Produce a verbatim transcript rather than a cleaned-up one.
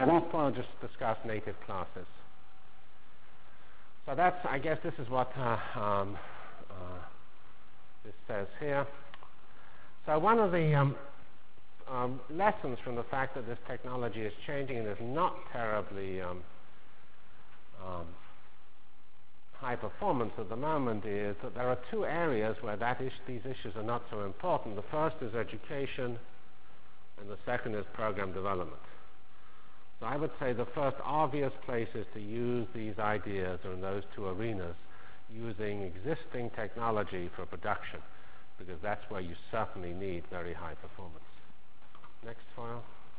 last point, I'll just discuss native classes. So that's, I guess this is what uh, um, uh, this says here. So one of the um, um, lessons from the fact that this technology is changing and is not terribly um, um, high performance at the moment is that there are two areas where that is these issues are not so important. The first is education, and the second is program development. So I would say the first obvious places to use these ideas are in those two arenas, using existing technology for production, because that's where you certainly need very high performance. Next file.